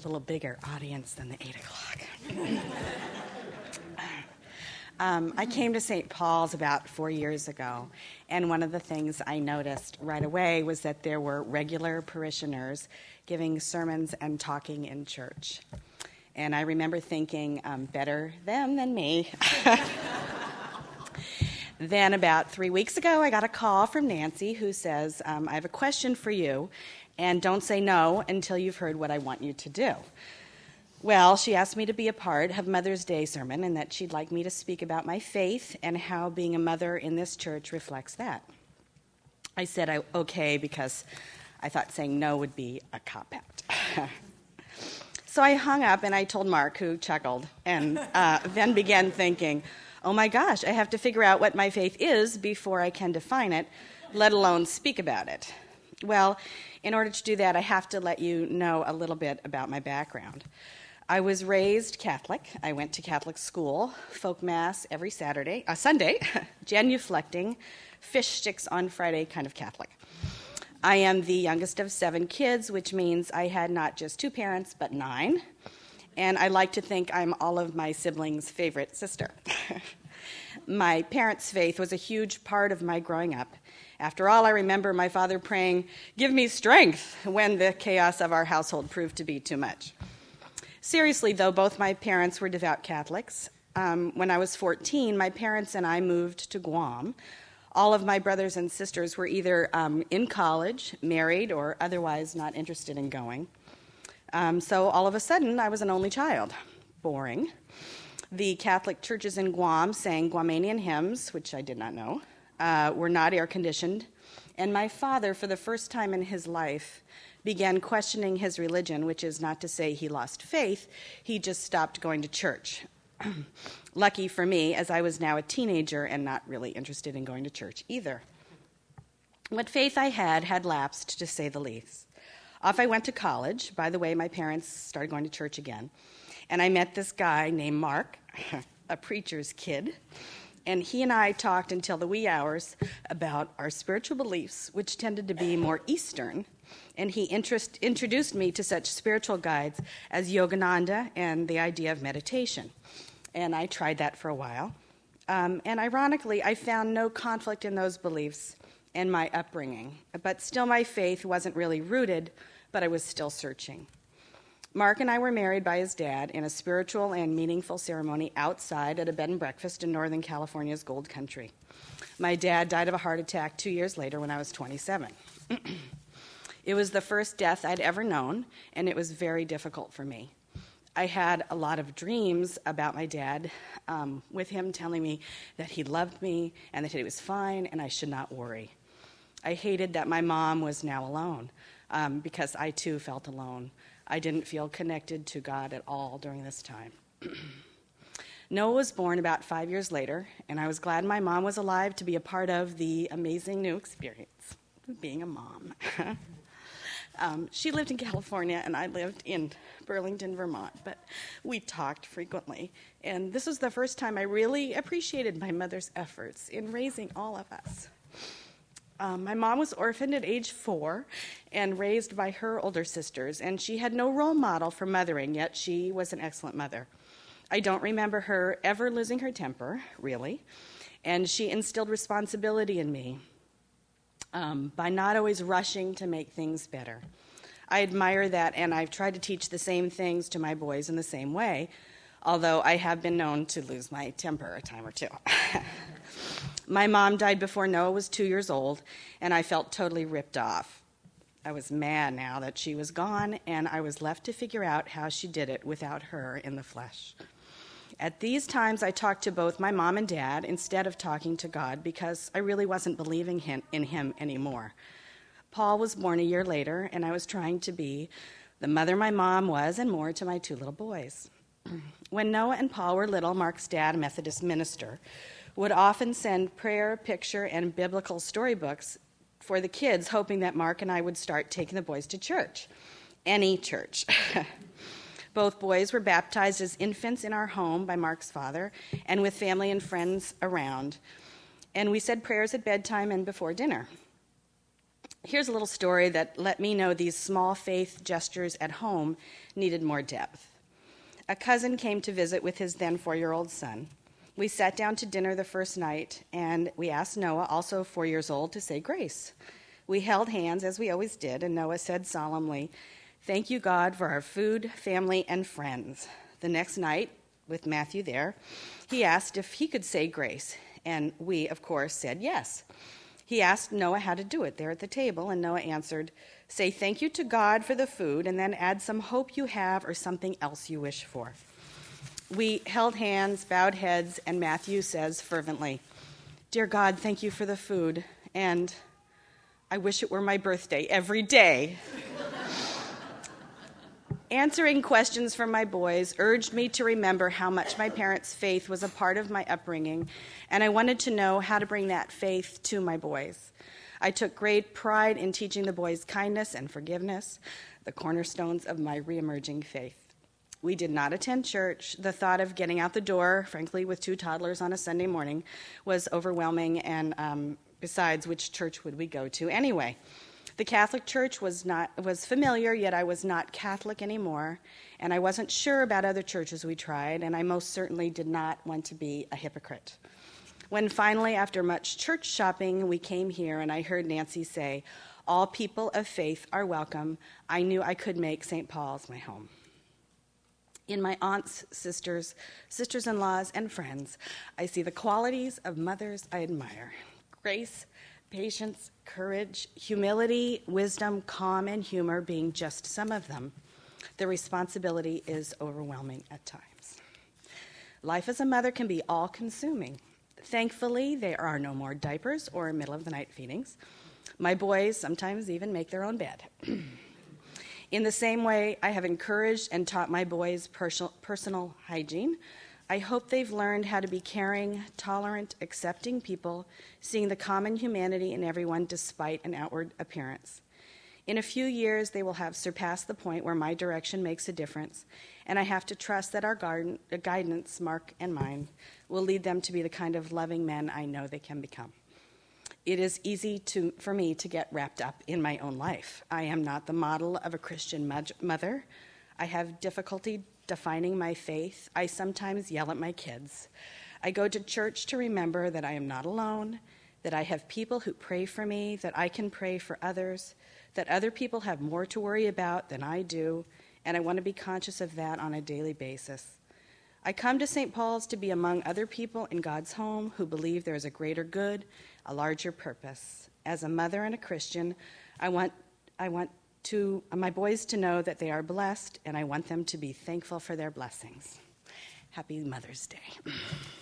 little bigger audience than the 8 o'clock. I came to St. Paul's about 4 years ago, and one of the things I noticed right away was that there were regular parishioners giving sermons and talking in church. And I remember thinking, better them than me. Then about 3 weeks ago, I got a call from Nancy who says, I have a question for you, and don't say no until you've heard what I want you to do. Well, she asked me to be a part of Mother's Day sermon and that she'd like me to speak about my faith and how being a mother in this church reflects that. I said okay because I thought saying no would be a cop-out. So I hung up and I told Mark, who chuckled, and then began thinking, oh my gosh, I have to figure out what my faith is before I can define it, let alone speak about it. Well, in order to do that, I have to let you know a little bit about my background. I was raised Catholic. I went to Catholic school, folk mass every Sunday, genuflecting, fish sticks on Friday kind of Catholic. I am the youngest of 7 kids, which means I had not just 2 parents, but 9. And I like to think I'm all of my siblings' favorite sister. My parents' faith was a huge part of my growing up. After all, I remember my father praying, "Give me strength," when the chaos of our household proved to be too much. Seriously, though, both my parents were devout Catholics. When I was 14, my parents and I moved to Guam. All of my brothers and sisters were either in college, married, or otherwise not interested in going. So all of a sudden, I was an only child. Boring. The Catholic churches in Guam sang Guamanian hymns, which I did not know, were not air-conditioned. And my father, for the first time in his life, began questioning his religion, which is not to say he lost faith, he just stopped going to church. Lucky for me, as I was now a teenager and not really interested in going to church either. What faith I had lapsed, to say the least. Off I went to college. By the way, my parents started going to church again. And I met this guy named Mark, a preacher's kid. And he and I talked until the wee hours about our spiritual beliefs, which tended to be more Eastern. And he introduced me to such spiritual guides as Yogananda and the idea of meditation. And I tried that for a while. And ironically, I found no conflict in those beliefs and my upbringing. But still, my faith wasn't really rooted, but I was still searching. Mark and I were married by his dad in a spiritual and meaningful ceremony outside at a bed and breakfast in Northern California's Gold Country. My dad died of a heart attack 2 years later when I was 27. It was the first death I'd ever known, and it was very difficult for me. I had a lot of dreams about my dad, with him telling me that he loved me and that he was fine and I should not worry. I hated that my mom was now alone, because I too felt alone. I didn't feel connected to God at all during this time. Noah was born about 5 years later, and I was glad my mom was alive to be a part of the amazing new experience of being a mom. She lived in California, and I lived in Burlington, Vermont, but we talked frequently. And this was the first time I really appreciated my mother's efforts in raising all of us. My mom was orphaned at age 4 and raised by her older sisters, and she had no role model for mothering, yet she was an excellent mother. I don't remember her ever losing her temper, really, and she instilled responsibility in me by not always rushing to make things better. I admire that, and I've tried to teach the same things to my boys in the same way, although I have been known to lose my temper a time or two. My mom died before Noah was 2 years old, and I felt totally ripped off. I was mad now that she was gone, and I was left to figure out how she did it without her in the flesh. At these times, I talked to both my mom and dad instead of talking to God because I really wasn't believing in him anymore. Paul was born a year later, and I was trying to be the mother my mom was and more to my 2 little boys. When Noah and Paul were little, Mark's dad, a Methodist minister, would often send prayer, picture, and biblical storybooks for the kids, hoping that Mark and I would start taking the boys to church. Any church. Both boys were baptized as infants in our home by Mark's father and with family and friends around. And we said prayers at bedtime and before dinner. Here's a little story that let me know these small faith gestures at home needed more depth. A cousin came to visit with his then 4-year-old son. We sat down to dinner the first night, and we asked Noah, also 4 years old, to say grace. We held hands, as we always did, and Noah said solemnly, "Thank you, God, for our food, family, and friends." The next night, with Matthew there, he asked if he could say grace, and we, of course, said yes. He asked Noah how to do it there at the table, and Noah answered, "Say thank you to God for the food, and then add some hope you have or something else you wish for." We held hands, bowed heads, and Matthew says fervently, "Dear God, thank you for the food, and I wish it were my birthday every day." Answering questions from my boys urged me to remember how much my parents' faith was a part of my upbringing, and I wanted to know how to bring that faith to my boys. I took great pride in teaching the boys kindness and forgiveness, the cornerstones of my reemerging faith. We did not attend church. The thought of getting out the door, frankly, with 2 toddlers on a Sunday morning was overwhelming, and besides, which church would we go to anyway? The Catholic Church was familiar, yet I was not Catholic anymore, and I wasn't sure about other churches we tried, and I most certainly did not want to be a hypocrite. When finally, after much church shopping, we came here, and I heard Nancy say, "All people of faith are welcome," I knew I could make St. Paul's my home. In my aunts, sisters, sisters-in-laws, and friends, I see the qualities of mothers I admire: grace, patience, courage, humility, wisdom, calm, and humor being just some of them. The responsibility is overwhelming at times. Life as a mother can be all-consuming. Thankfully, there are no more diapers or middle-of-the-night feedings. My boys sometimes even make their own bed. In the same way, I have encouraged and taught my boys personal hygiene. I hope they've learned how to be caring, tolerant, accepting people, seeing the common humanity in everyone despite an outward appearance. In a few years, they will have surpassed the point where my direction makes a difference, and I have to trust that our guidance, Mark and mine, will lead them to be the kind of loving men I know they can become. It is easy for me to get wrapped up in my own life. I am not the model of a Christian mother. I have difficulty defining my faith. I sometimes yell at my kids. I go to church to remember that I am not alone, that I have people who pray for me, that I can pray for others, that other people have more to worry about than I do, and I want to be conscious of that on a daily basis. I come to St. Paul's to be among other people in God's home who believe there is a greater good, a larger purpose. As a mother and a Christian, I want my boys to know that they are blessed, and I want them to be thankful for their blessings. Happy Mother's Day.